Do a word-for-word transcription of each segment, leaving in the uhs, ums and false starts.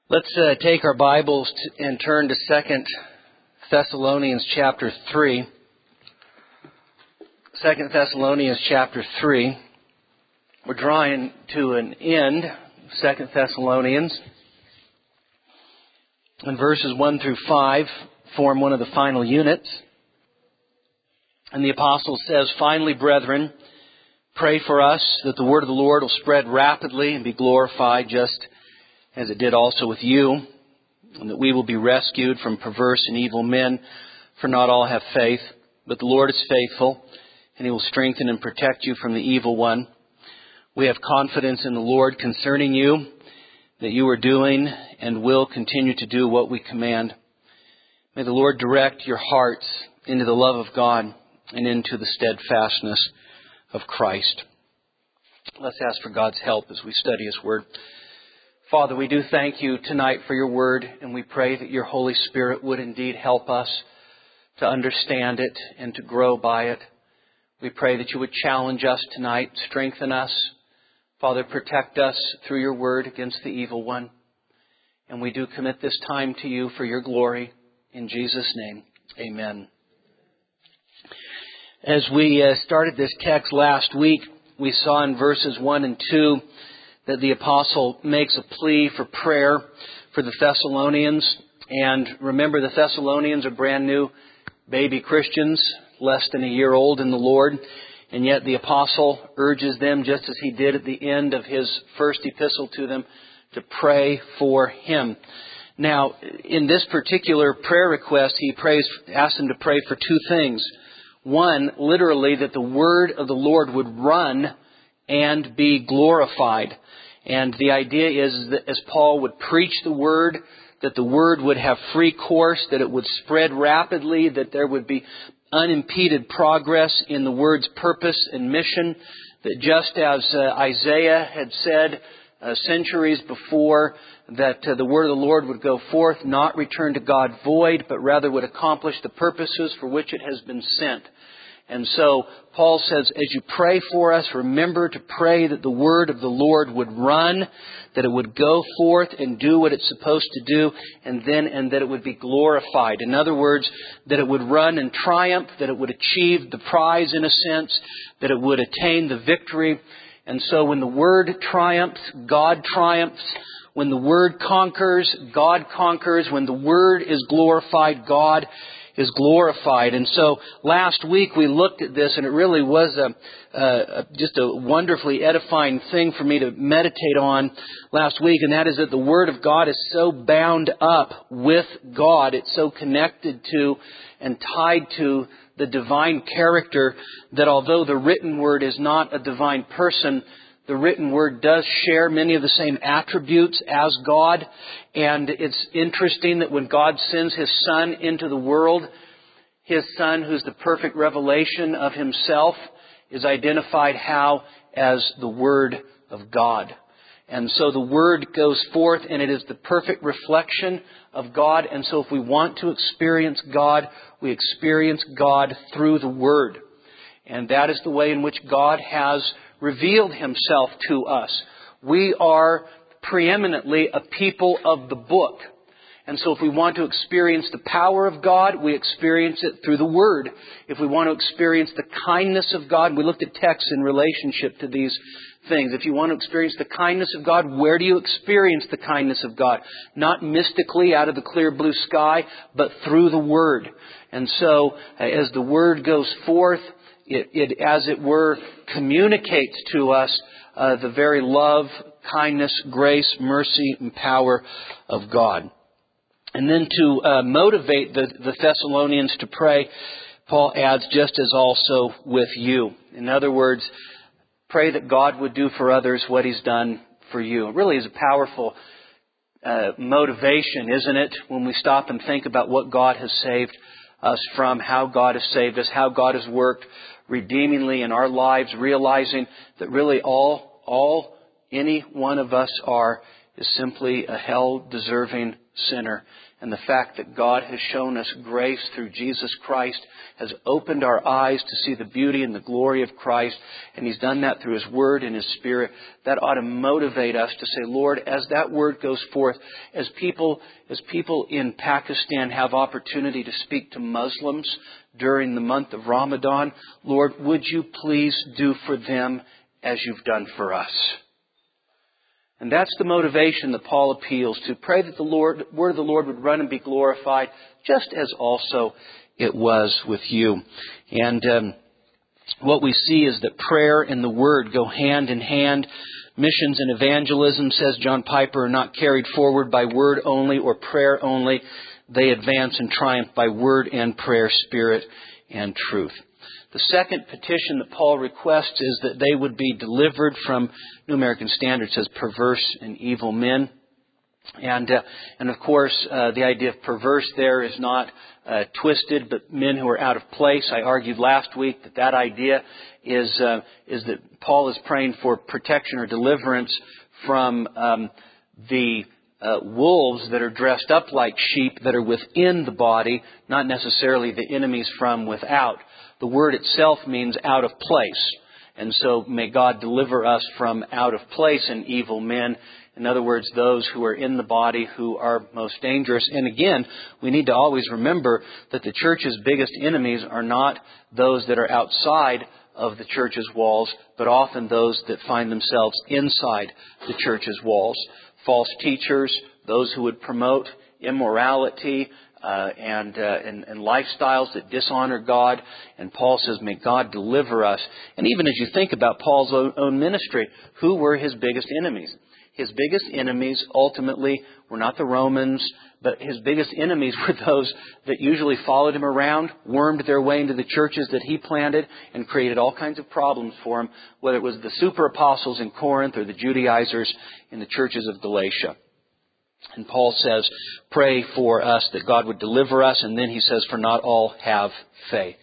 Let's uh, take our Bibles t- and turn to Second Thessalonians chapter three. Second Thessalonians chapter three. We're drawing to an end, Second Thessalonians. And verses one through five form one of the final units. And the apostle says, "Finally, brethren, pray for us that the word of the Lord will spread rapidly and be glorified, just as it did also with you, and that we will be rescued from perverse and evil men, for not all have faith. But the Lord is faithful, and He will strengthen and protect you from the evil one. We have confidence in the Lord concerning you, that you are doing and will continue to do what we command. May the Lord direct your hearts into the love of God and into the steadfastness of Christ." Let's ask for God's help as we study His Word. Father, we do thank you tonight for your Word, and we pray that your Holy Spirit would indeed help us to understand it and to grow by it. We pray that you would challenge us tonight, strengthen us. Father, protect us through your Word against the evil one. And we do commit this time to you for your glory. In Jesus' name, amen. As we uh, started this text last week, we saw in verses one and two that the apostle makes a plea for prayer for the Thessalonians. And remember, the Thessalonians are brand new baby Christians, less than a year old in the Lord. And yet the apostle urges them, just as he did at the end of his first epistle to them, to pray for him. Now, in this particular prayer request, he prays, asks them to pray for two things. One, literally, that the word of the Lord would run and be glorified. And the idea is that as Paul would preach the word, that the word would have free course, that it would spread rapidly, that there would be unimpeded progress in the word's purpose and mission, that just as uh, Isaiah had said uh, centuries before, that uh, the word of the Lord would go forth, not return to God void, but rather would accomplish the purposes for which it has been sent. And so Paul says, as you pray for us, remember to pray that the word of the Lord would run, that it would go forth and do what it's supposed to do, and then and that it would be glorified. In other words, that it would run in triumph, that it would achieve the prize in a sense, that it would attain the victory. And so when the word triumphs, God triumphs. When the word conquers, God conquers. When the word is glorified, God is glorified. And so last week we looked at this, and it really was a, a just a wonderfully edifying thing for me to meditate on last week, and that is that the Word of God is so bound up with God, it's so connected to and tied to the divine character, that although the written Word is not a divine person, the written Word does share many of the same attributes as God. And it's interesting that when God sends His Son into the world, His Son, who's the perfect revelation of Himself, is identified how? As the Word of God. And so the Word goes forth, and it is the perfect reflection of God. And so if we want to experience God, we experience God through the Word. And that is the way in which God has revealed Himself to us. We are preeminently a people of the book. And so if we want to experience the power of God, we experience it through the Word. If we want to experience the kindness of God, we looked at texts in relationship to these things. If you want to experience the kindness of God, where do you experience the kindness of God? Not mystically out of the clear blue sky, but through the Word. And so as the Word goes forth, It, it, as it were, communicates to us uh, the very love, kindness, grace, mercy, and power of God. And then to uh, motivate the, the Thessalonians to pray, Paul adds, just as also with you. In other words, pray that God would do for others what He's done for you. It really is a powerful uh, motivation, isn't it, when we stop and think about what God has saved us from, how God has saved us, how God has worked redeemingly in our lives, realizing that really all, all any one of us are is simply a hell-deserving sinner. And the fact that God has shown us grace through Jesus Christ has opened our eyes to see the beauty and the glory of Christ. And He's done that through His Word and His Spirit. That ought to motivate us to say, Lord, as that Word goes forth, as people, as people in Pakistan have opportunity to speak to Muslims during the month of Ramadan, Lord, would You please do for them as You've done for us? And that's the motivation that Paul appeals to. Pray that the Lord, word of the Lord would run and be glorified, just as also it was with you. And um, what we see is that prayer and the Word go hand in hand. Missions and evangelism, says John Piper, are not carried forward by word only or prayer only. They advance and triumph by word and prayer, spirit and truth. The second petition that Paul requests is that they would be delivered from, New American Standard says, perverse and evil men. And, uh, and of course, uh, the idea of perverse there is not uh, twisted, but men who are out of place. I argued last week that that idea is, uh, is that Paul is praying for protection or deliverance from um, the Uh, wolves that are dressed up like sheep that are within the body, not necessarily the enemies from without. The word itself means out of place. And so may God deliver us from out of place and evil men. In other words, those who are in the body who are most dangerous. And again, we need to always remember that the church's biggest enemies are not those that are outside of the church's walls, but often those that find themselves inside the church's walls. False teachers, those who would promote immorality uh, and, uh, and and lifestyles that dishonor God. And Paul says, may God deliver us. And even as you think about Paul's own, own ministry, who were his biggest enemies? His biggest enemies ultimately were not the Romans, but his biggest enemies were those that usually followed him around, wormed their way into the churches that he planted, and created all kinds of problems for him, whether it was the super apostles in Corinth or the Judaizers in the churches of Galatia. And Paul says, pray for us that God would deliver us, and then he says, for not all have faith.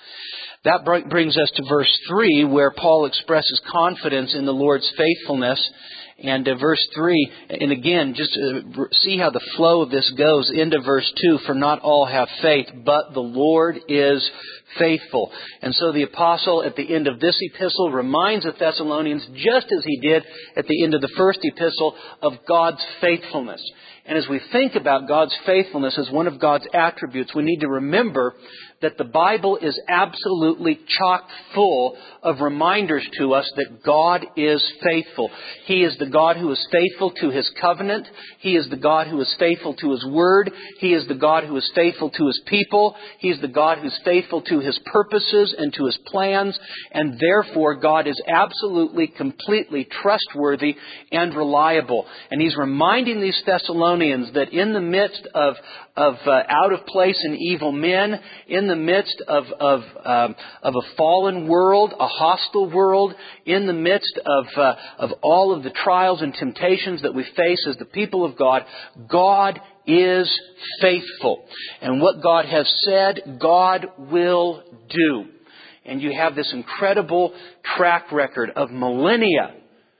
That brings us to verse three, where Paul expresses confidence in the Lord's faithfulness. And uh, verse three, and again, just uh, see how the flow of this goes into verse two. For not all have faith, but the Lord is faithful. And so the apostle at the end of this epistle reminds the Thessalonians, just as he did at the end of the first epistle, of God's faithfulness. And as we think about God's faithfulness as one of God's attributes, we need to remember that the Bible is absolutely chock full of reminders to us that God is faithful. He is the God who is faithful to His covenant. He is the God who is faithful to His word. He is the God who is faithful to His people. He is the God who is faithful to His purposes and to His plans. And therefore, God is absolutely, completely trustworthy and reliable. And He's reminding these Thessalonians that in the midst of of uh, out of place and evil men, in the midst of of um, of a fallen world, a hostile world, in the midst of uh, of all of the trials and temptations that we face as the people of God, God is faithful. And what God has said, God will do. And you have this incredible track record of millennia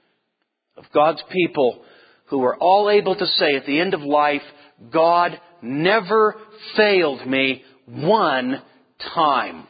of God's people who are all able to say at the end of life, God never failed me one time.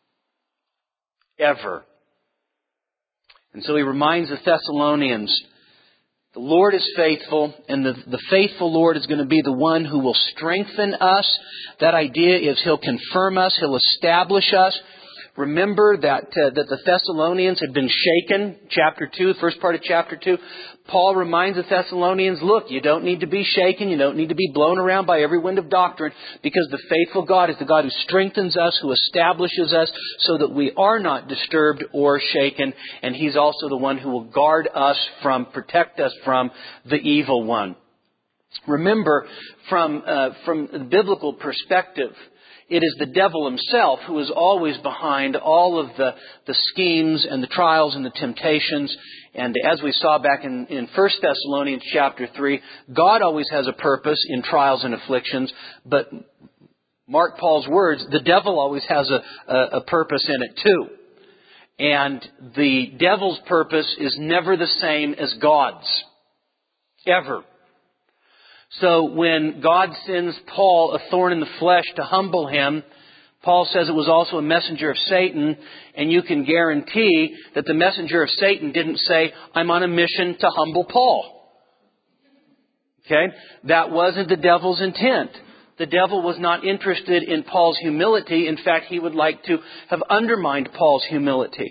Ever. And so he reminds the Thessalonians, the Lord is faithful, and the, the faithful Lord is going to be the one who will strengthen us. That idea is He'll confirm us, He'll establish us. Remember that uh, that the Thessalonians had been shaken. Chapter two, the first part of chapter two. Paul reminds the Thessalonians, look, you don't need to be shaken. You don't need to be blown around by every wind of doctrine, because the faithful God is the God who strengthens us, who establishes us so that we are not disturbed or shaken. And He's also the one who will guard us from, protect us from the evil one. Remember, from uh, from the biblical perspective, it is the devil himself who is always behind all of the, the schemes and the trials and the temptations. And as we saw back in, in First Thessalonians chapter three, God always has a purpose in trials and afflictions. But mark Paul's words, the devil always has a, a, a purpose in it too. And the devil's purpose is never the same as God's. Ever. So when God sends Paul a thorn in the flesh to humble him, Paul says it was also a messenger of Satan, and you can guarantee that the messenger of Satan didn't say, I'm on a mission to humble Paul. Okay? That wasn't the devil's intent. The devil was not interested in Paul's humility. In fact, he would like to have undermined Paul's humility.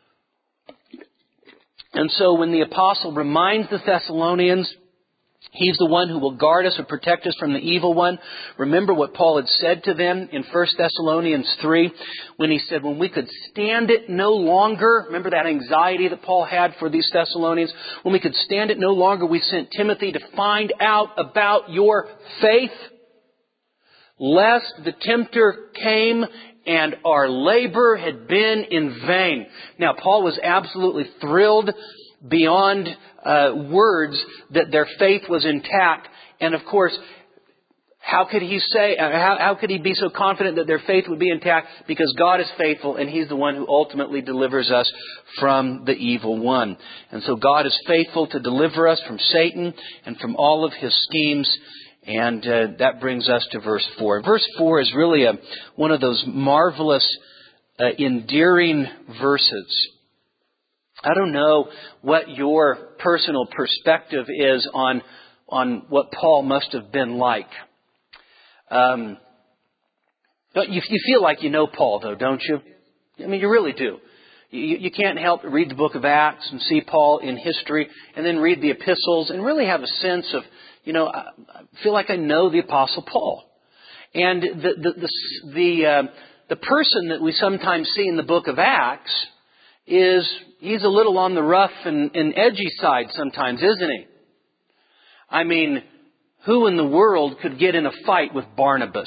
And so when the apostle reminds the Thessalonians, he's the one who will guard us or protect us from the evil one. Remember what Paul had said to them in First Thessalonians three when he said, when we could stand it no longer, remember that anxiety that Paul had for these Thessalonians? When we could stand it no longer, we sent Timothy to find out about your faith, lest the tempter came and our labor had been in vain. Now, Paul was absolutely thrilled beyond uh, words that their faith was intact. And of course, how could he say, uh, how, how could he be so confident that their faith would be intact? Because God is faithful and He's the one who ultimately delivers us from the evil one. And so God is faithful to deliver us from Satan and from all of his schemes. And uh, that brings us to verse four. Verse four is really a, one of those marvelous, uh, endearing verses. I don't know what your personal perspective is on on what Paul must have been like. Um, you, you feel like you know Paul, though, don't you? I mean, you really do. You, you can't help but read the book of Acts and see Paul in history, and then read the epistles and really have a sense of, you know, I feel like I know the Apostle Paul. And the the the the, uh, the person that we sometimes see in the book of Acts is, he's a little on the rough and, and edgy side sometimes, isn't he? I mean, who in the world could get in a fight with Barnabas?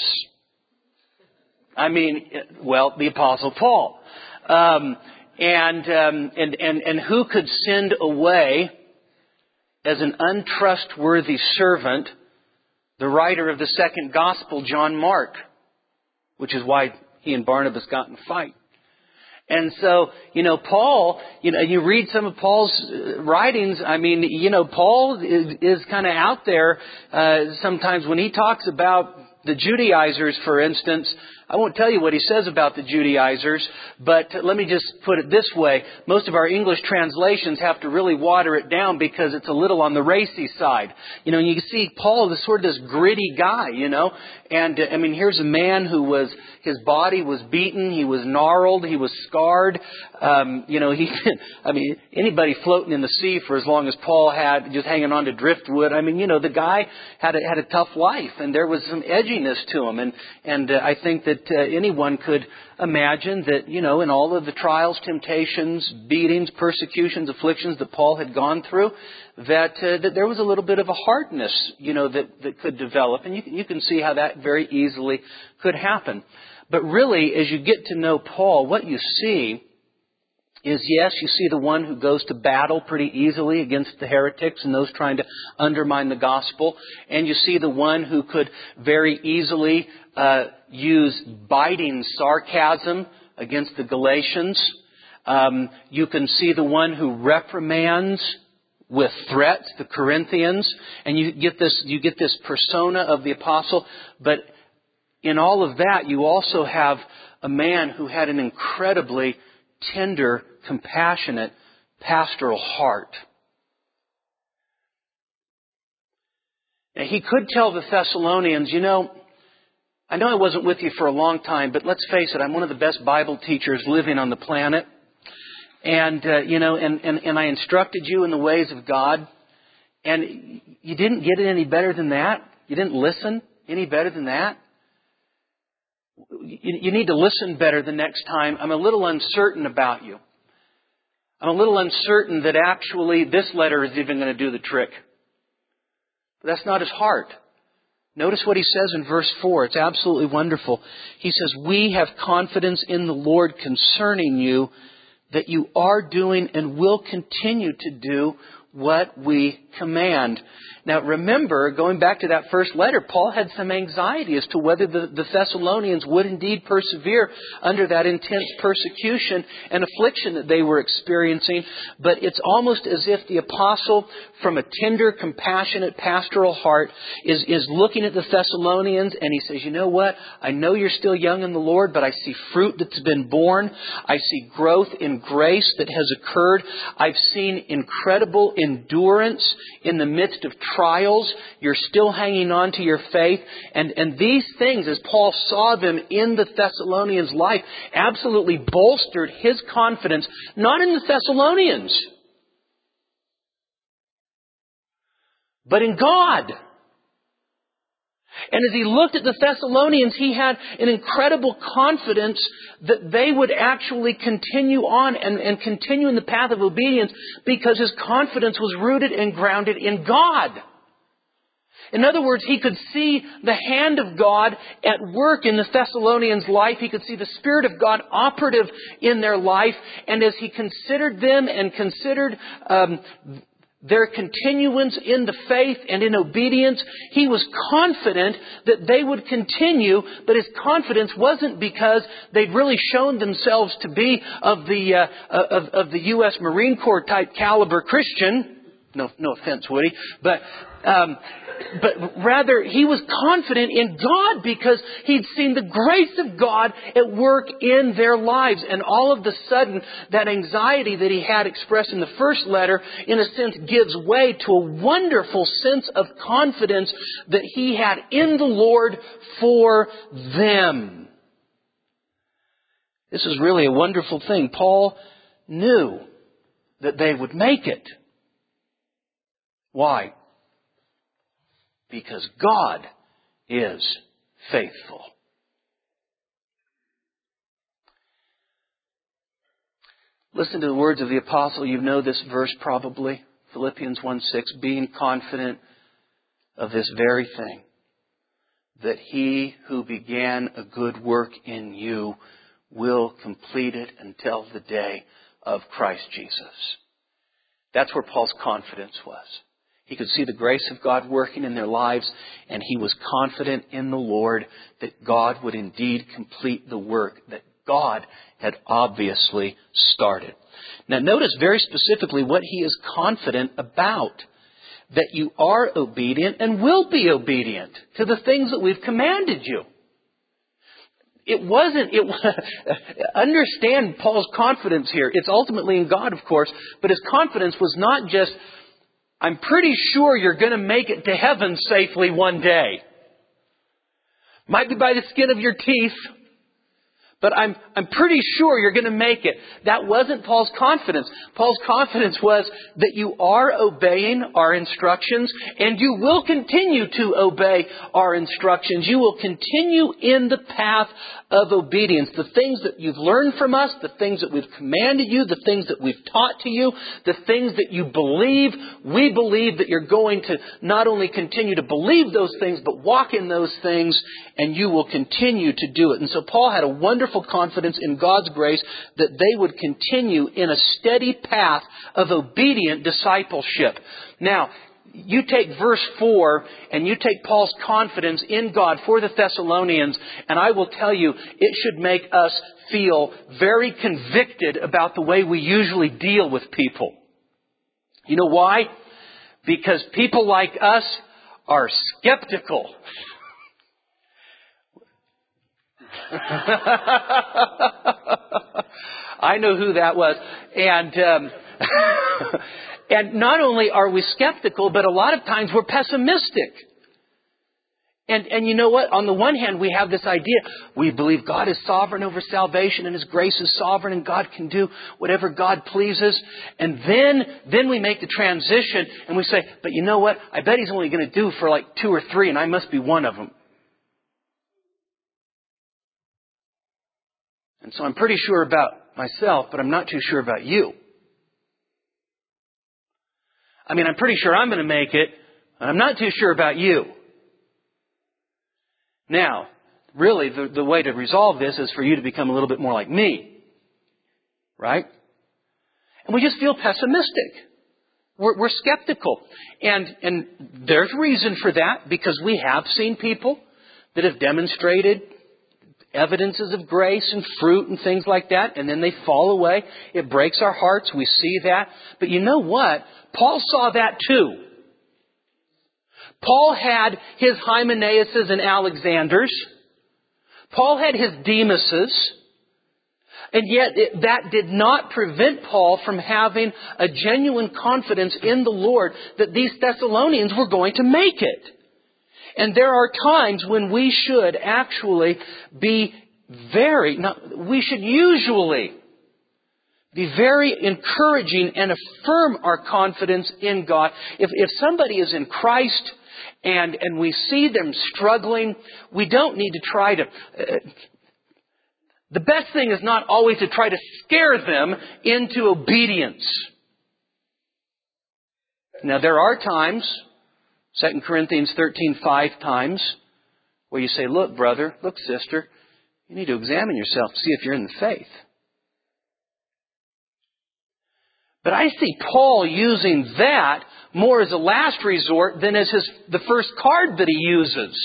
I mean, well, the Apostle Paul. Um, and, um, and, and, and who could send away as an untrustworthy servant the writer of the second gospel, John Mark, which is why he and Barnabas got in a fight. And so, you know, Paul, you know, you read some of Paul's writings. I mean, you know, Paul is, is kind of out there uh, sometimes when he talks about the Judaizers, for instance. I won't tell you what he says about the Judaizers, but let me just put it this way. Most of our English translations have to really water it down because it's a little on the racy side. You know, you see Paul is sort of this gritty guy, you know. And, uh, I mean, here's a man who was, his body was beaten, he was gnarled, he was scarred. Um, you know, he, I mean, anybody floating in the sea for as long as Paul had, just hanging on to driftwood. I mean, you know, the guy had a, had a tough life, and there was some edginess to him. And, and uh, I think that uh, anyone could imagine that, you know, in all of the trials, temptations, beatings, persecutions, afflictions that Paul had gone through, that uh, that there was a little bit of a hardness, you know, that, that could develop. And you can, you can see how that very easily could happen. But really, as you get to know Paul, what you see is, yes, you see the one who goes to battle pretty easily against the heretics and those trying to undermine the gospel. And you see the one who could very easily uh, use biting sarcasm against the Galatians. Um, you can see the one who reprimands with threats the Corinthians. And you get this, you get this persona of the apostle. But in all of that, you also have a man who had an incredibly tender, compassionate, pastoral heart. Now, he could tell the Thessalonians, you know, I know I wasn't with you for a long time, but let's face it, I'm one of the best Bible teachers living on the planet. And, uh, you know, and, and, and I instructed you in the ways of God. And you didn't get it any better than that. You didn't listen any better than that. You, you need to listen better the next time. I'm a little uncertain about you. I'm a little uncertain that actually this letter is even going to do the trick. But that's not his heart. Notice what he says in verse four. It's absolutely wonderful. He says, we have confidence in the Lord concerning you, that you are doing and will continue to do what we command. Now remember, going back to that first letter, Paul had some anxiety as to whether the, the Thessalonians would indeed persevere under that intense persecution and affliction that they were experiencing. But it's almost as if the apostle, from a tender, compassionate, pastoral heart, is, is looking at the Thessalonians and he says, you know what? I know you're still young in the Lord, but I see fruit that's been born. I see growth in grace that has occurred. I've seen incredible endurance in the midst of trials. You're still hanging on to your faith. And, and these things, as Paul saw them in the Thessalonians' life, absolutely bolstered his confidence, not in the Thessalonians, but in God. And as he looked at the Thessalonians, he had an incredible confidence that they would actually continue on and, and continue in the path of obedience because his confidence was rooted and grounded in God. In other words, he could see the hand of God at work in the Thessalonians' life. He could see the Spirit of God operative in their life. And as he considered them and considered um, their continuance in the faith and in obedience, he was confident that they would continue, but his confidence wasn't because they'd really shown themselves to be of the uh, of, of the U S Marine Corps type caliber Christian. No, no offense, Woody, but um, but rather he was confident in God because he'd seen the grace of God at work in their lives. And all of the sudden, that anxiety that he had expressed in the first letter, in a sense, gives way to a wonderful sense of confidence that he had in the Lord for them. This is really a wonderful thing. Paul knew that they would make it. Why? Because God is faithful. Listen to the words of the apostle. You know this verse probably. Philippians one six. Being confident of this very thing, that he who began a good work in you will complete it until the day of Christ Jesus. That's where Paul's confidence was. He could see the grace of God working in their lives, and he was confident in the Lord that God would indeed complete the work that God had obviously started. Now notice very specifically what he is confident about. That you are obedient and will be obedient to the things that we've commanded you. It wasn't, it, understand Paul's confidence here. It's ultimately in God, of course, but his confidence was not just, I'm pretty sure you're going to make it to heaven safely one day. Might be by the skin of your teeth, but I'm, I'm pretty sure you're going to make it. That wasn't Paul's confidence. Paul's confidence was that you are obeying our instructions and you will continue to obey our instructions. You will continue in the path of obedience. The things that you've learned from us, the things that we've commanded you, the things that we've taught to you, the things that you believe, we believe that you're going to not only continue to believe those things, but walk in those things, and you will continue to do it. And so Paul had a wonderful confidence in God's grace that they would continue in a steady path of obedient discipleship. Now, you take verse four and you take Paul's confidence in God for the Thessalonians, and I will tell you, it should make us feel very convicted about the way we usually deal with people. You know why? Because people like us are skeptical. I know who that was. And um, and not only are we skeptical, but a lot of times we're pessimistic. And and you know what? On the one hand, we have this idea. We believe God is sovereign over salvation and His grace is sovereign and God can do whatever God pleases. And then, then we make the transition and we say, but you know what? I bet He's only going to do for like two or three and I must be one of them. And so I'm pretty sure about myself, but I'm not too sure about you. I mean, I'm pretty sure I'm going to make it, and I'm not too sure about you. Now, really, the, the way to resolve this is for you to become a little bit more like me. Right? And we just feel pessimistic. We're, we're skeptical. And, and there's reason for that, because we have seen people that have demonstrated evidences of grace and fruit and things like that, and then they fall away. It breaks our hearts. We see that. But you know what? Paul saw that too. Paul had his Hymenaeuses and Alexanders. Paul had his Demases. And yet it, that did not prevent Paul from having a genuine confidence in the Lord that these Thessalonians were going to make it. And there are times when we should actually be very, not, we should usually be very encouraging and affirm our confidence in God. If, if somebody is in Christ and, and we see them struggling, we don't need to try to... Uh, the best thing is not always to try to scare them into obedience. Now there are times, Second Corinthians thirteen five times, where you say, look, brother, look, sister, you need to examine yourself to see if you're in the faith. But I see Paul using that more as a last resort than as his the first card that he uses.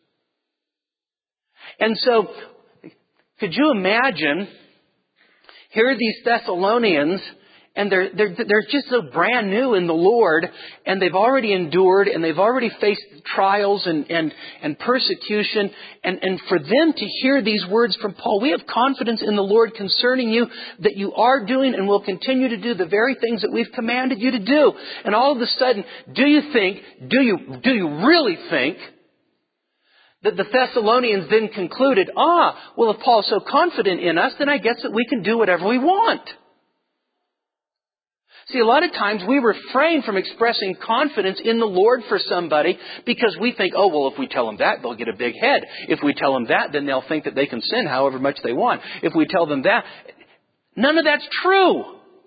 And so, could you imagine, here are these Thessalonians, and they're, they're, they're just so brand new in the Lord, and they've already endured, and they've already faced trials and, and, and persecution. And, and for them to hear these words from Paul, we have confidence in the Lord concerning you that you are doing and will continue to do the very things that we've commanded you to do. And all of a sudden, do you think, do you, do you really think that the Thessalonians then concluded, ah, well, if Paul's so confident in us, then I guess that we can do whatever we want. See, a lot of times we refrain from expressing confidence in the Lord for somebody because we think, oh, well, if we tell them that, they'll get a big head. If we tell them that, then they'll think that they can sin however much they want. If we tell them that, none of that's true.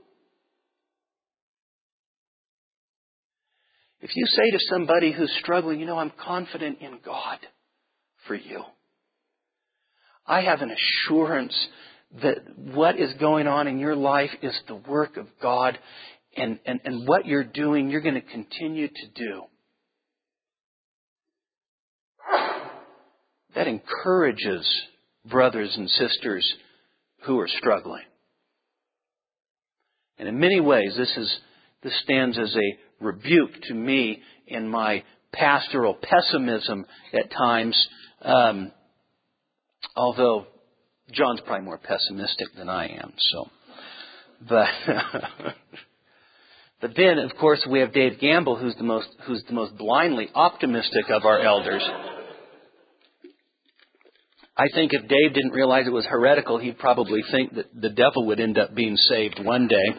If you say to somebody who's struggling, you know, I'm confident in God for you. I have an assurance that what is going on in your life is the work of God, and, and, and what you're doing, you're going to continue to do. That encourages brothers and sisters who are struggling. And in many ways, this is this stands as a rebuke to me in my pastoral pessimism at times. Um, although John's probably more pessimistic than I am, so. But, but then, of course, we have Dave Gamble, who's the most who's the most blindly optimistic of our elders. I think if Dave didn't realize it was heretical, he'd probably think that the devil would end up being saved one day.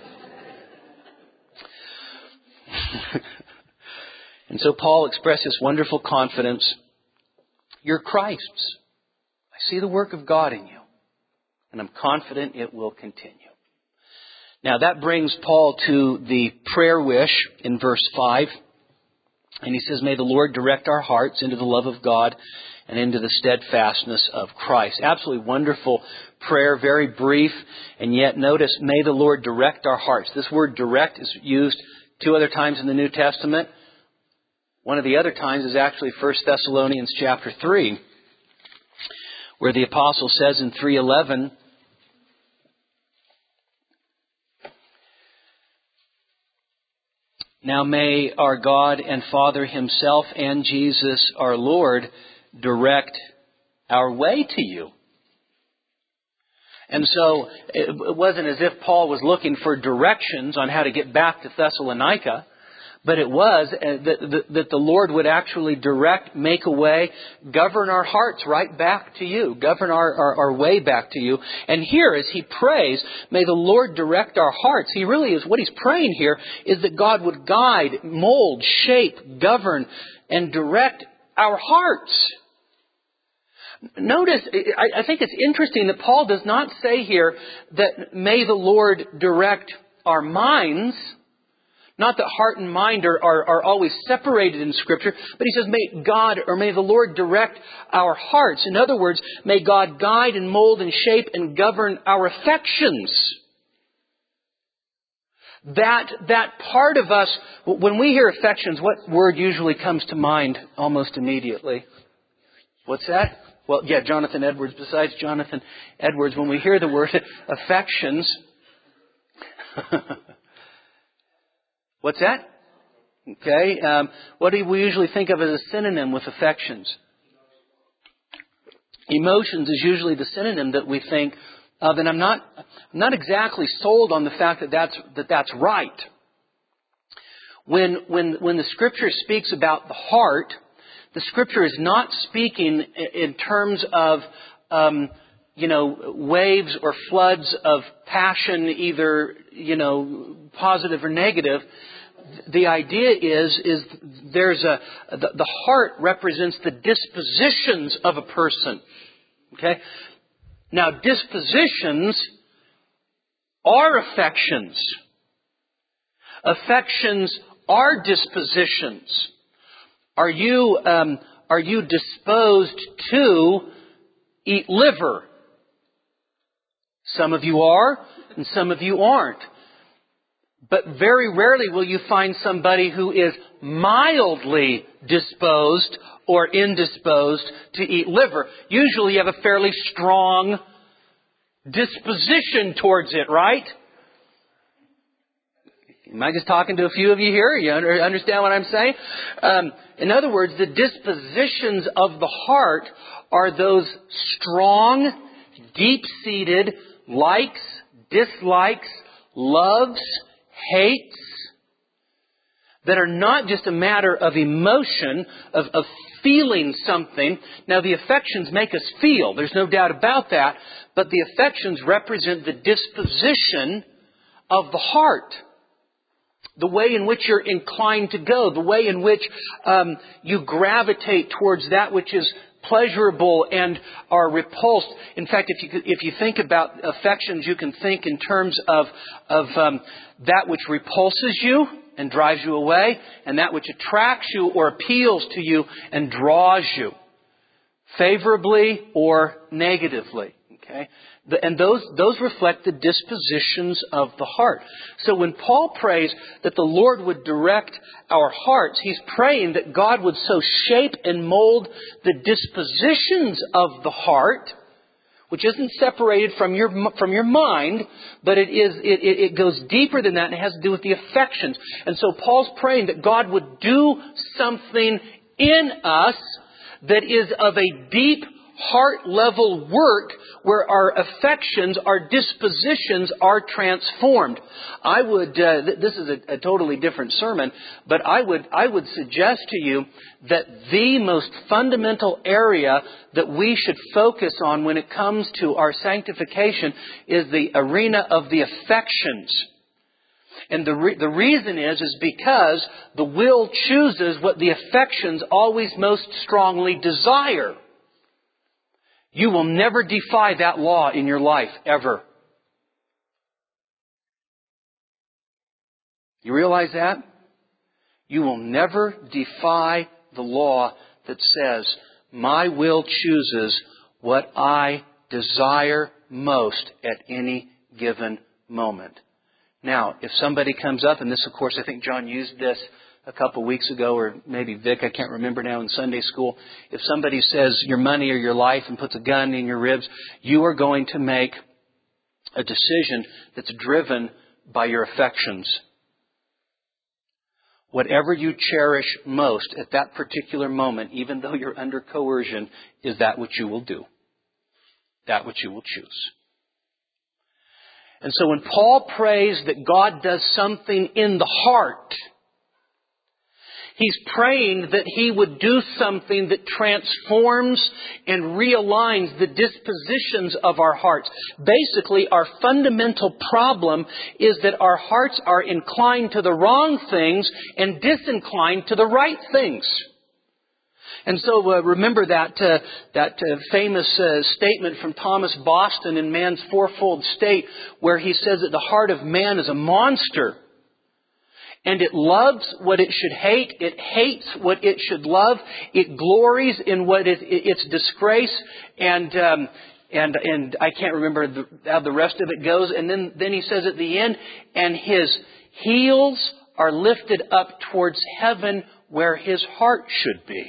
And so Paul expressed this wonderful confidence. You're Christ's. I see the work of God in you. And I'm confident it will continue. Now that brings Paul to the prayer wish in verse five. And he says, may the Lord direct our hearts into the love of God and into the steadfastness of Christ. Absolutely wonderful prayer, very brief. And yet notice, may the Lord direct our hearts. This word direct is used two other times in the New Testament. One of the other times is actually First Thessalonians chapter three, where the apostle says in three eleven, now may our God and Father Himself and Jesus our Lord direct our way to you. And so it wasn't as if Paul was looking for directions on how to get back to Thessalonica, but it was that the Lord would actually direct, make a way, govern our hearts right back to you, govern our, our, our way back to you. And here, as he prays, may the Lord direct our hearts. He really is, what he's praying here is that God would guide, mold, shape, govern, and direct our hearts. Notice, I think it's interesting that Paul does not say here that may the Lord direct our minds. Not that heart and mind are, are, are always separated in Scripture, but he says may God or may the Lord direct our hearts. In other words, may God guide and mold and shape and govern our affections. that, that part of us, when we hear affections, what word usually comes to mind almost immediately? What's that? Well, yeah, Jonathan Edwards. Besides Jonathan Edwards, when we hear the word affections, what's that? Okay. Um, what do we usually think of as a synonym with affections? Emotions is usually the synonym that we think of, and I'm not I'm not exactly sold on the fact that that's that that's right. When when when the Scripture speaks about the heart, the Scripture is not speaking in terms of um, you know waves or floods of passion, either you know positive or negative. The idea is is there's a the, the heart represents the dispositions of a person. Okay? Now dispositions are affections. Affections are dispositions. Are you um, are you disposed to eat liver? Some of you are, and some of you aren't. But very rarely will you find somebody who is mildly disposed or indisposed to eat liver. Usually you have a fairly strong disposition towards it, right? Am I just talking to a few of you here? You understand what I'm saying? Um, in other words, the dispositions of the heart are those strong, deep-seated likes, dislikes, loves, hates, that are not just a matter of emotion, of, of feeling something. Now, the affections make us feel. There's no doubt about that. But the affections represent the disposition of the heart. The way in which you're inclined to go. The way in which um, you gravitate towards that which is pleasurable and are repulsed. In fact, if you if you think about affections, you can think in terms of of um, that which repulses you and drives you away, and that which attracts you or appeals to you and draws you, favorably or negatively. Okay, and those those reflect the dispositions of the heart. So when Paul prays that the Lord would direct our hearts, he's praying that God would so shape and mold the dispositions of the heart, which isn't separated from your from your mind, but it is it, it goes deeper than that, and it has to do with the affections. And so Paul's praying that God would do something in us that is of a deep heart level work where our affections, our dispositions are transformed. I would, uh, th- this is a, a totally different sermon, but I would, I would suggest to you that the most fundamental area that we should focus on when it comes to our sanctification is the arena of the affections. And the re- the reason is, is because the will chooses what the affections always most strongly desire. You will never defy that law in your life, ever. You realize that? You will never defy the law that says, my will chooses what I desire most at any given moment. Now, if somebody comes up, and this, of course, I think John used this a couple of weeks ago, or maybe Vic, I can't remember now, in Sunday school. If somebody says your money or your life and puts a gun in your ribs, you are going to make a decision that's driven by your affections. Whatever you cherish most at that particular moment, even though you're under coercion, is that what you will do. That which you will choose. And so when Paul prays that God does something in the heart, he's praying that He would do something that transforms and realigns the dispositions of our hearts. Basically, our fundamental problem is that our hearts are inclined to the wrong things and disinclined to the right things. And so uh, remember that uh, that uh, famous uh, statement from Thomas Boston in Man's Fourfold State, where he says that the heart of man is a monster. And it loves what it should hate. It hates what it should love. It glories in what it, its disgrace. And um, and and I can't remember the, how the rest of it goes. And then, then he says at the end, and his heels are lifted up towards heaven where his heart should be.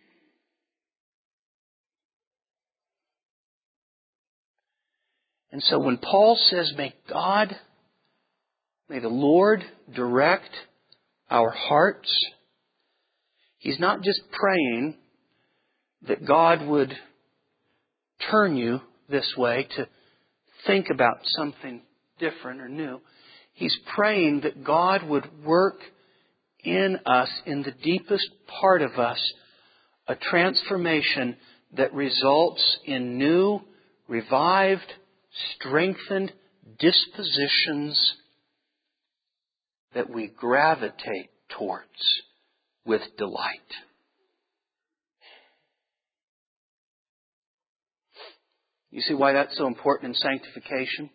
And so when Paul says, may God, may the Lord direct our hearts, he's not just praying that God would turn you this way to think about something different or new. He's praying that God would work in us, in the deepest part of us, a transformation that results in new, revived, strengthened dispositions that we gravitate towards with delight. You see why that's so important in sanctification?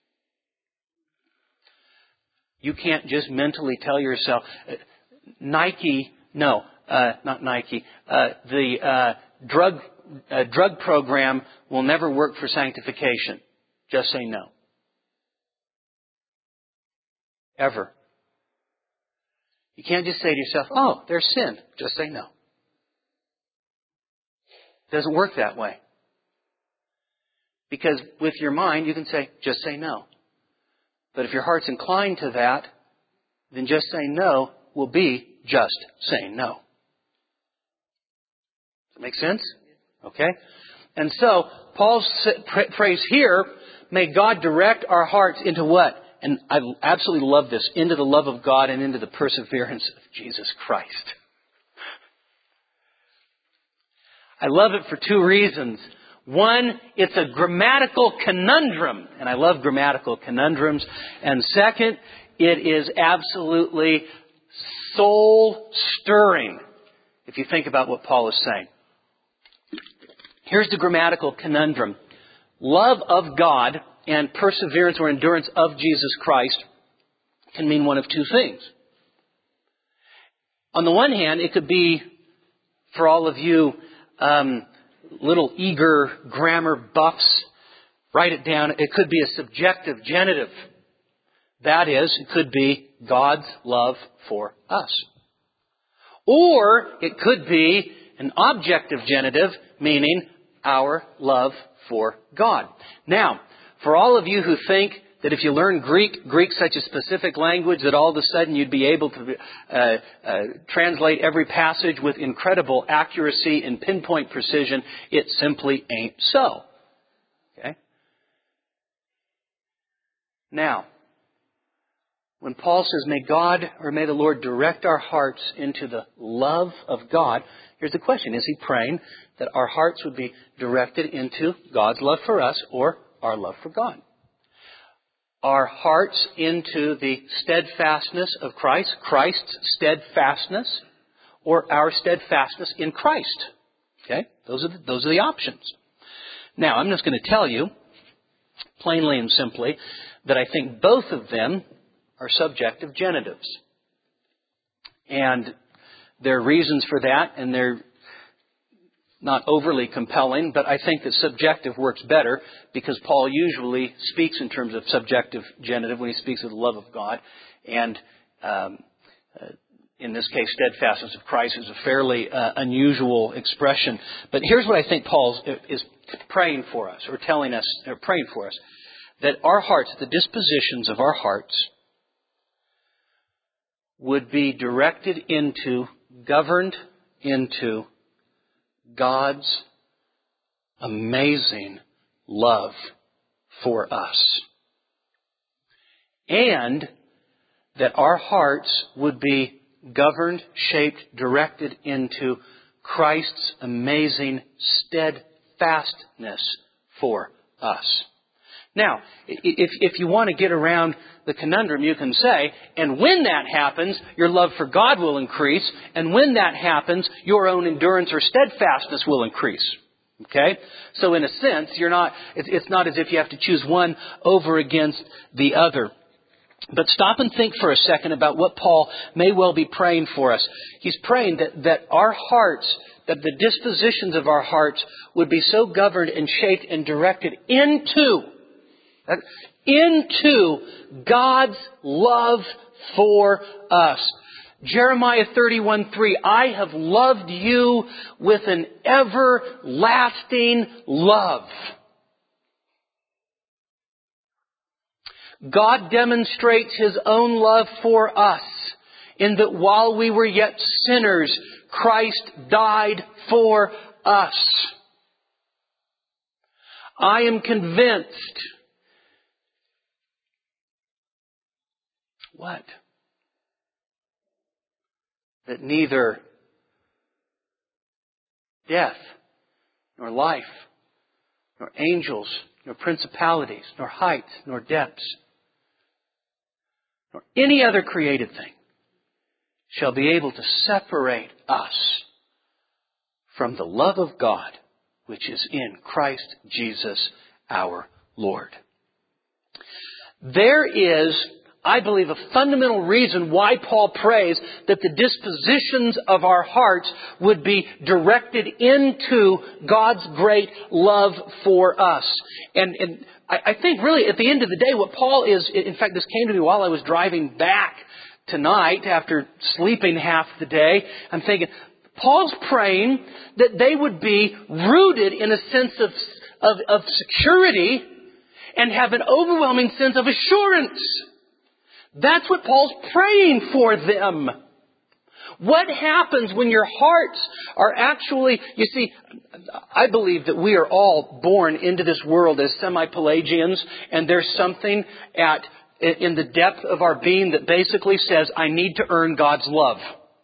You can't just mentally tell yourself, Nike, no, uh, not Nike, uh, the uh, drug uh, drug program will never work for sanctification. Just say no. Ever. You can't just say to yourself, oh, there's sin. Just say no. It doesn't work that way. Because with your mind, you can say, just say no. But if your heart's inclined to that, then just saying no will be just saying no. Does that make sense? Okay? And so, Paul prays here, may God direct our hearts into what? And I absolutely love this, into the love of God and into the perseverance of Jesus Christ. I love it for two reasons. One, it's a grammatical conundrum, and I love grammatical conundrums. And second, it is absolutely soul-stirring, if you think about what Paul is saying. Here's the grammatical conundrum. Love of God and perseverance or endurance of Jesus Christ can mean one of two things. On the one hand, it could be, for all of you um, little eager grammar buffs, write it down. It could be a subjective genitive. That is, it could be God's love for us. Or it could be an objective genitive, meaning our love for God. Now, for all of you who think that if you learn Greek, Greek's such a specific language that all of a sudden you'd be able to uh, uh, translate every passage with incredible accuracy and pinpoint precision, it simply ain't so. Okay? Now, when Paul says, may God or may the Lord direct our hearts into the love of God, here's the question. Is he praying that our hearts would be directed into God's love for us or our love for God? Our hearts into the steadfastness of Christ, Christ's steadfastness, or our steadfastness in Christ. Okay? Those are the, those are the options. Now, I'm just going to tell you, plainly and simply, that I think both of them are subjective genitives. And there are reasons for that, and they're not overly compelling, but I think that subjective works better because Paul usually speaks in terms of subjective genitive when he speaks of the love of God. And um, uh, in this case, steadfastness of Christ is a fairly uh, unusual expression. But here's what I think Paul is praying for us, or telling us, or praying for us, that our hearts, the dispositions of our hearts, would be directed into, governed into God's amazing love for us. And that our hearts would be governed, shaped, directed into Christ's amazing steadfastness for us. Now, if, if you want to get around the conundrum, you can say, and when that happens, your love for God will increase, and when that happens, your own endurance or steadfastness will increase. Okay? So in a sense, you're not, it's not as if you have to choose one over against the other. But stop and think for a second about what Paul may well be praying for us. He's praying that, that our hearts, that the dispositions of our hearts would be so governed and shaped and directed into. into God's love for us. Jeremiah thirty-one three, I have loved you with an everlasting love. God demonstrates His own love for us in that while we were yet sinners, Christ died for us. I am convinced. What? That neither death, nor life, nor angels, nor principalities, nor heights, nor depths, nor any other created thing shall be able to separate us from the love of God which is in Christ Jesus our Lord. There is, I believe, a fundamental reason why Paul prays that the dispositions of our hearts would be directed into God's great love for us. And, and I, I think really at the end of the day what Paul is, in fact this came to me while I was driving back tonight after sleeping half the day. I'm thinking, Paul's praying that they would be rooted in a sense of, of, of security and have an overwhelming sense of assurance. That's what Paul's praying for them. What happens when your hearts are actually, you see, I believe that we are all born into this world as semi-Pelagians, and there's something at in the depth of our being that basically says, I need to earn God's love.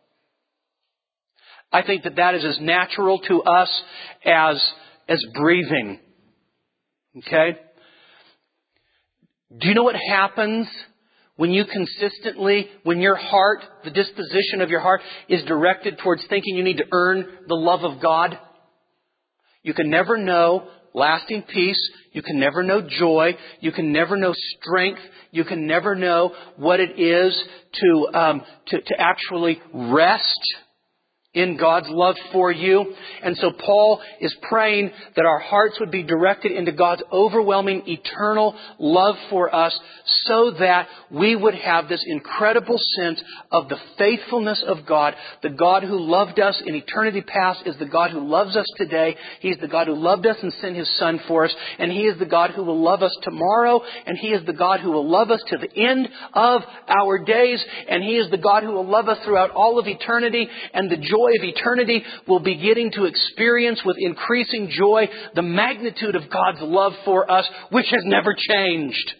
I think that that is as natural to us as, as breathing. Okay? Do you know what happens when you consistently, when your heart, the disposition of your heart is directed towards thinking you need to earn the love of God? You can never know lasting peace. You can never know joy. You can never know strength. You can never know what it is to, um, to, to actually rest in God's love for you. And so Paul is praying that our hearts would be directed into God's overwhelming eternal love for us so that we would have this incredible sense of the faithfulness of God. The God who loved us in eternity past is the God who loves us today. He's the God who loved us and sent His Son for us. And He is the God who will love us tomorrow. And He is the God who will love us to the end of our days. And He is the God who will love us throughout all of eternity. And the joy of eternity will be getting to experience with increasing joy the magnitude of God's love for us, which has never changed.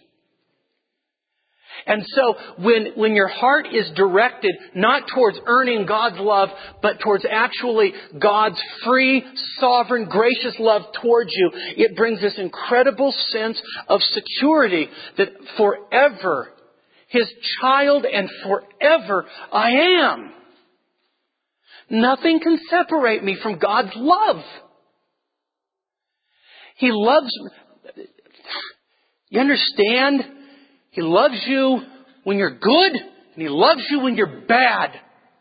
And so when, when your heart is directed not towards earning God's love, but towards actually God's free, sovereign, gracious love towards you, it brings this incredible sense of security that forever His child and forever I am. Nothing can separate me from God's love. He loves me. You understand? He loves you when you're good, and He loves you when you're bad.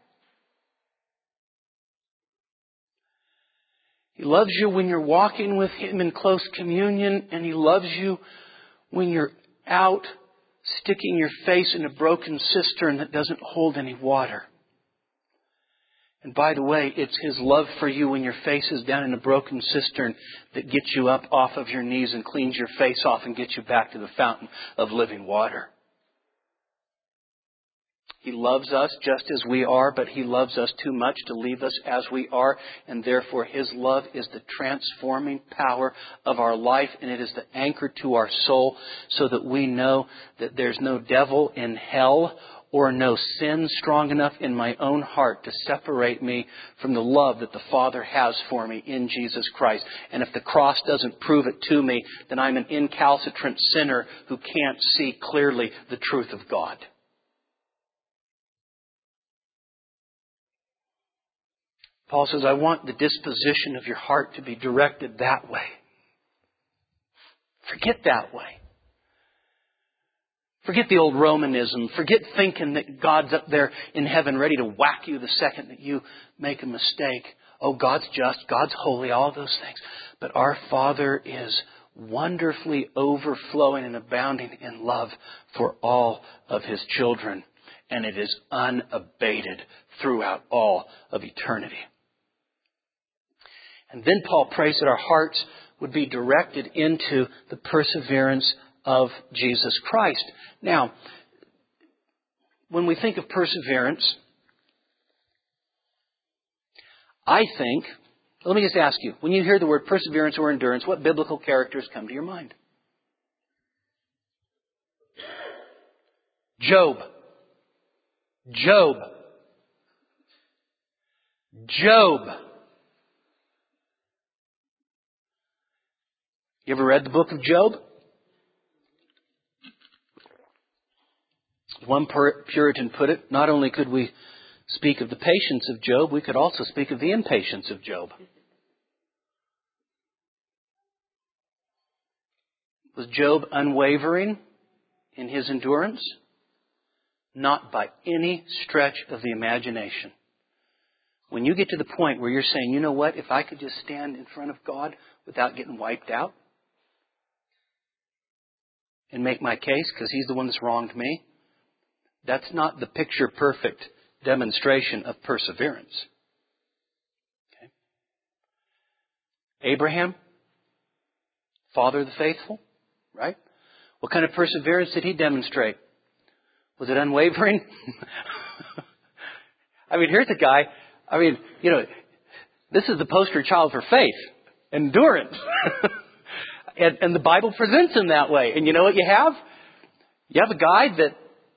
He loves you when you're walking with Him in close communion, and He loves you when you're out sticking your face in a broken cistern that doesn't hold any water. And by the way, it's His love for you when your face is down in a broken cistern that gets you up off of your knees and cleans your face off and gets you back to the fountain of living water. He loves us just as we are, but He loves us too much to leave us as we are. And therefore His love is the transforming power of our life. And it is the anchor to our soul so that we know that there's no devil in hell or no sin strong enough in my own heart to separate me from the love that the Father has for me in Jesus Christ. And if the cross doesn't prove it to me, then I'm an incalcitrant sinner who can't see clearly the truth of God. Paul says, I want the disposition of your heart to be directed that way. Forget that way. Forget the old Romanism. Forget thinking that God's up there in heaven ready to whack you the second that you make a mistake. Oh, God's just, God's holy, all those things. But our Father is wonderfully overflowing and abounding in love for all of His children. And it is unabated throughout all of eternity. And then Paul prays that our hearts would be directed into the perseverance of Jesus Christ. Now, when we think of perseverance, I think, let me just ask you, when you hear the word perseverance or endurance, what biblical characters come to your mind? Job. Job. Job. You ever read the book of Job? One Puritan put it, not only could we speak of the patience of Job, we could also speak of the impatience of Job. Was Job unwavering in his endurance? Not by any stretch of the imagination. When you get to the point where you're saying, you know what, if I could just stand in front of God without getting wiped out and make my case because He's the one that's wronged me, that's not the picture-perfect demonstration of perseverance. Okay. Abraham, father of the faithful, right? What kind of perseverance did he demonstrate? Was it unwavering? I mean, here's a guy, I mean, you know, this is the poster child for faith, endurance. and, and the Bible presents him that way. And you know what you have? You have a guy that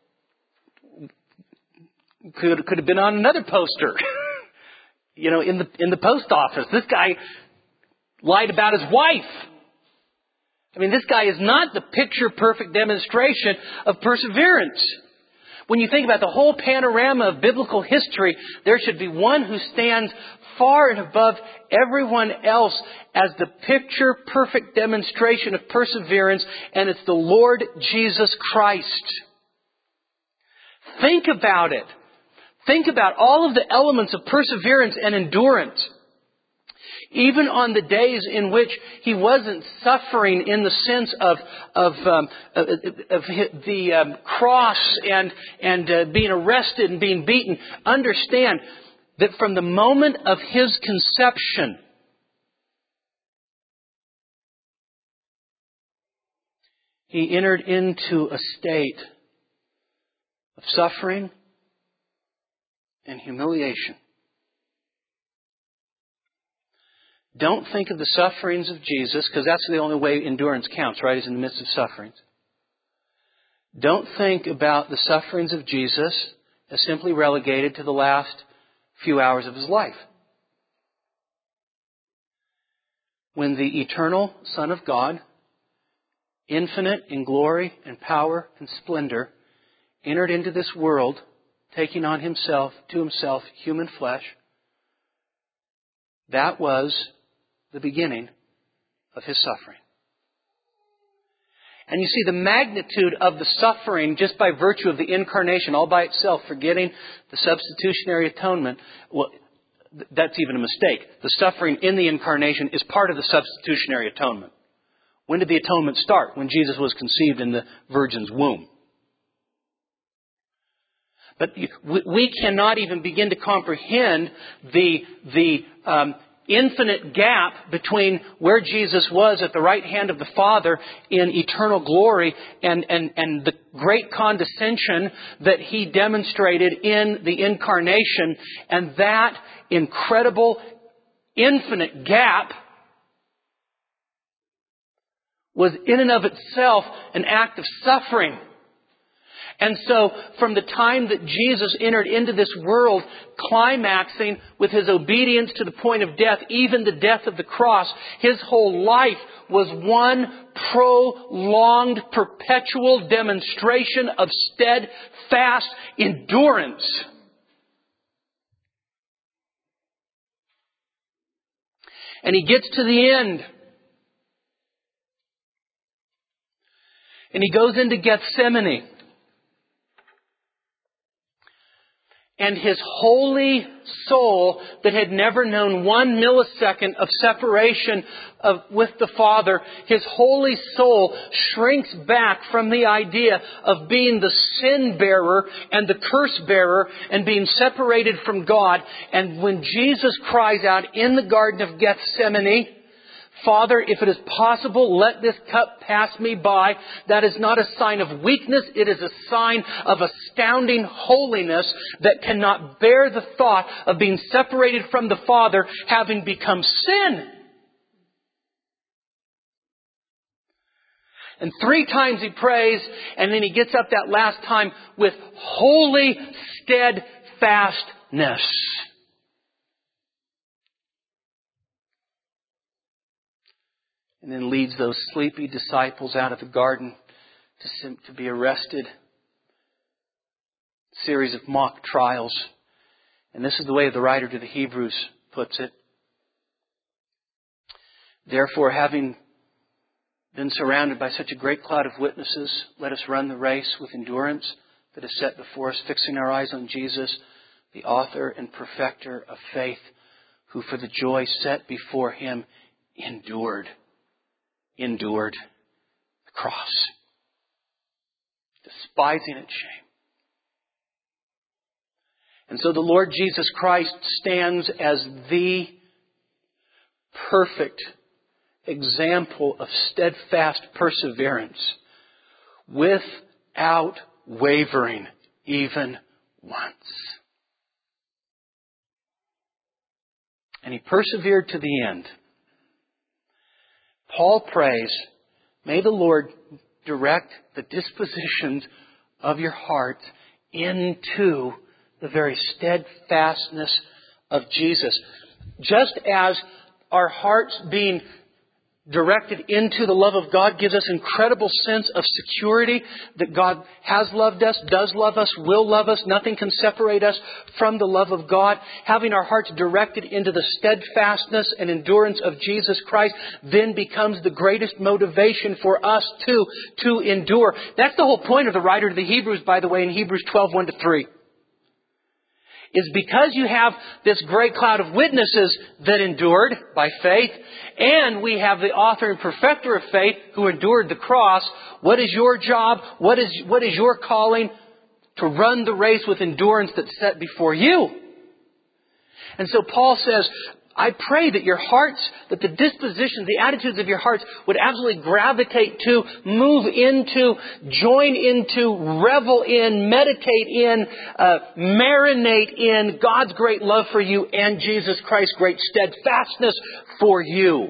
could could have been on another poster, you know, in the in the post office. This guy lied about his wife. I mean, this guy is not the picture-perfect demonstration of perseverance. When you think about the whole panorama of biblical history, there should be one who stands far and above everyone else as the picture-perfect demonstration of perseverance, and it's the Lord Jesus Christ. Think about it. Think about all of the elements of perseverance and endurance. Even on the days in which He wasn't suffering in the sense of of, um, of, of the um, cross and and uh, being arrested and being beaten, understand that from the moment of His conception, He entered into a state of suffering and humiliation. Don't think of the sufferings of Jesus, because that's the only way endurance counts, right? Is in the midst of sufferings. Don't think about the sufferings of Jesus as simply relegated to the last few hours of His life. When the eternal Son of God, infinite in glory and power and splendor, entered into this world, taking on Himself, to Himself, human flesh, that was the beginning of His suffering. And you see the magnitude of the suffering just by virtue of the incarnation all by itself, forgetting the substitutionary atonement. Well, that's even a mistake. The suffering in the incarnation is part of the substitutionary atonement. When did the atonement start? When Jesus was conceived in the Virgin's womb. But we cannot even begin to comprehend the the um, infinite gap between where Jesus was at the right hand of the Father in eternal glory and, and, and the great condescension that He demonstrated in the incarnation. And that incredible, infinite gap was in and of itself an act of suffering. And so, from the time that Jesus entered into this world, climaxing with His obedience to the point of death, even the death of the cross, His whole life was one prolonged, perpetual demonstration of steadfast endurance. And He gets to the end. And He goes into Gethsemane. And his holy soul that had never known one millisecond of separation of, with the Father, his holy soul shrinks back from the idea of being the sin bearer and the curse bearer and being separated from God. And when Jesus cries out in the Garden of Gethsemane, Father, if it is possible, let this cup pass me by. That is not a sign of weakness. It is a sign of astounding holiness that cannot bear the thought of being separated from the Father, having become sin. And three times he prays, and then he gets up that last time with holy steadfastness. And then leads those sleepy disciples out of the garden to, to be arrested. A series of mock trials. And this is the way the writer to the Hebrews puts it. Therefore, having been surrounded by such a great cloud of witnesses, let us run the race with endurance that is set before us, fixing our eyes on Jesus, the author and perfecter of faith, who for the joy set before Him endured. Endured the cross, despising its shame. And so the Lord Jesus Christ stands as the perfect example of steadfast perseverance without wavering even once. And He persevered to the end. Paul prays, may the Lord direct the dispositions of your heart into the very steadfastness of Jesus. Just as our hearts being directed into the love of God gives us incredible sense of security that God has loved us, does love us, will love us. Nothing can separate us from the love of God. Having our hearts directed into the steadfastness and endurance of Jesus Christ then becomes the greatest motivation for us to, to endure. That's the whole point of the writer to the Hebrews, by the way, in Hebrews twelve, one to three. Is because you have this great cloud of witnesses that endured by faith, and we have the author and perfecter of faith who endured the cross. What is your job? What is, what is your calling? To run the race with endurance that's set before you. And so Paul says, I pray that your hearts, that the dispositions, the attitudes of your hearts would absolutely gravitate to, move into, join into, revel in, meditate in, uh, marinate in God's great love for you and Jesus Christ's great steadfastness for you.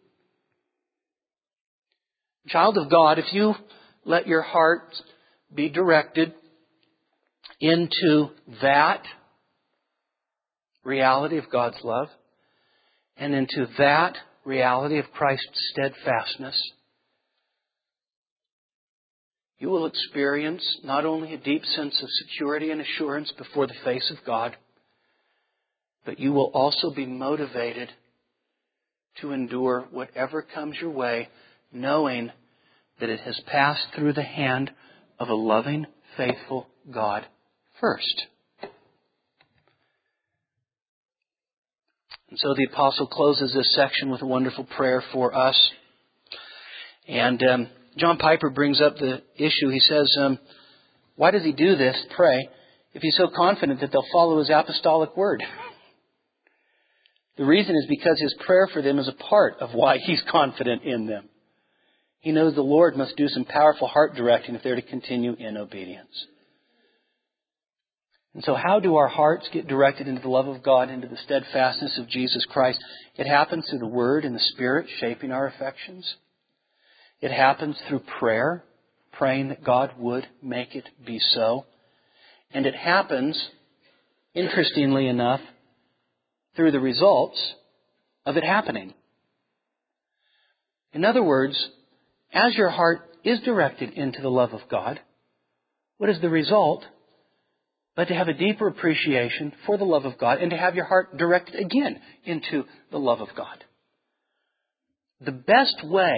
Child of God, if you let your heart be directed into that reality of God's love, and into that reality of Christ's steadfastness, you will experience not only a deep sense of security and assurance before the face of God, but you will also be motivated to endure whatever comes your way, knowing that it has passed through the hand of a loving, faithful God first. And so the apostle closes this section with a wonderful prayer for us. And um, John Piper brings up the issue. He says, um, why does he do this, pray, if he's so confident that they'll follow his apostolic word? The reason is because his prayer for them is a part of why he's confident in them. He knows the Lord must do some powerful heart directing if they're to continue in obedience. And so how do our hearts get directed into the love of God, into the steadfastness of Jesus Christ? It happens through the Word and the Spirit shaping our affections. It happens through prayer, praying that God would make it be so. And it happens, interestingly enough, through the results of it happening. In other words, as your heart is directed into the love of God, what is the result? But to have a deeper appreciation for the love of God and to have your heart directed again into the love of God. The best way,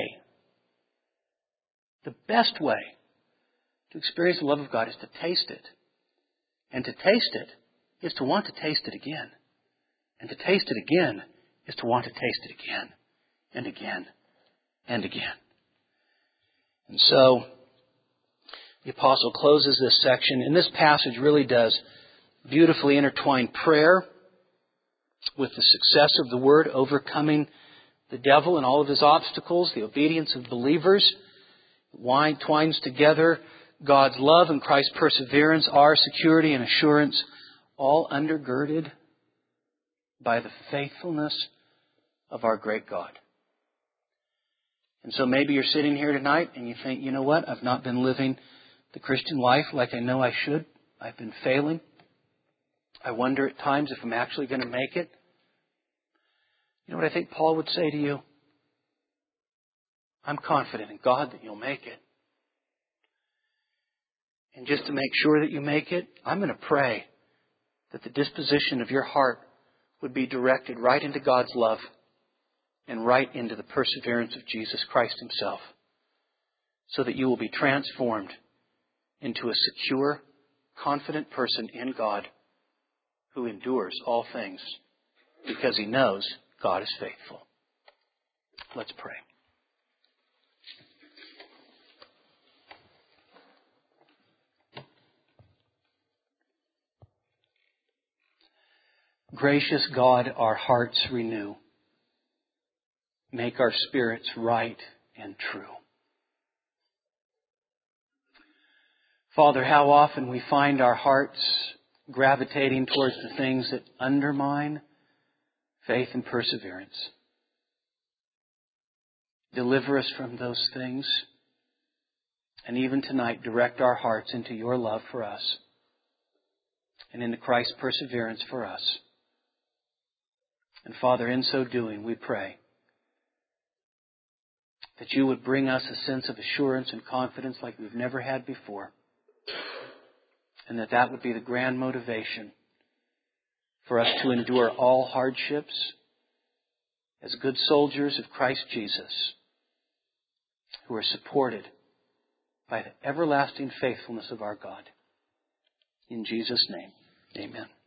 the best way to experience the love of God is to taste it. And to taste it is to want to taste it again. And to taste it again is to want to taste it again and again and again. And so, the apostle closes this section, and this passage really does beautifully intertwine prayer with the success of the Word, overcoming the devil and all of his obstacles, the obedience of believers. It twines together God's love and Christ's perseverance, our security and assurance, all undergirded by the faithfulness of our great God. And so maybe you're sitting here tonight and you think, you know what, I've not been living the Christian life like I know I should. I've been failing. I wonder at times if I'm actually going to make it. You know what I think Paul would say to you? I'm confident in God that you'll make it. And just to make sure that you make it, I'm going to pray that the disposition of your heart would be directed right into God's love and right into the perseverance of Jesus Christ Himself, so that you will be transformed into a secure, confident person in God who endures all things because he knows God is faithful. Let's pray. Gracious God, our hearts renew. Make our spirits right and true. Father, how often we find our hearts gravitating towards the things that undermine faith and perseverance. Deliver us from those things. And even tonight, direct our hearts into your love for us and into Christ's perseverance for us. And Father, in so doing, we pray that you would bring us a sense of assurance and confidence like we've never had before. And that that would be the grand motivation for us to endure all hardships as good soldiers of Christ Jesus, who are supported by the everlasting faithfulness of our God. In Jesus' name, amen.